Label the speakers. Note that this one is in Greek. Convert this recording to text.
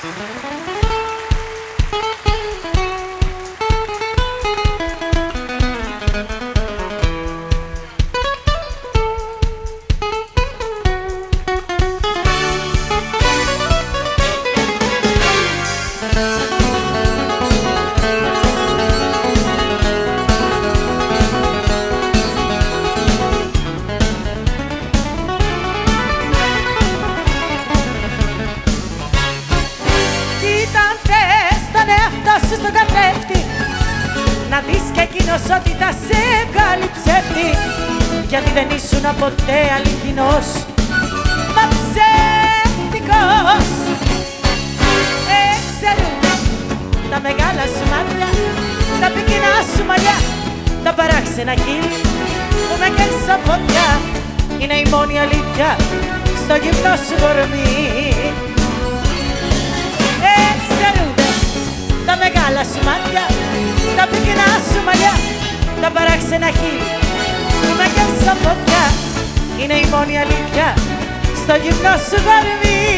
Speaker 1: Στον καθρέφτη να δεις κι εκείνος ότι θα σε βγάλει ψεύτη, γιατί δεν ήσουν ποτέ αληθινός μα ψεύτικος. Ξέρουν τα μεγάλα σου μάτια, τα πικινά σου μαλλιά, τα παράξενα χείλη που με καίσα φωτιά, είναι η μόνη αλήθεια στο γυμνό σου κορμί. Τα μεγάλα σου μάτια, τα πικινά σου μαλλιά, τα παράξενα χείλη που με καίσα φωτιά, είναι η μόνη αλήθεια στο γυμνό σου κορμί.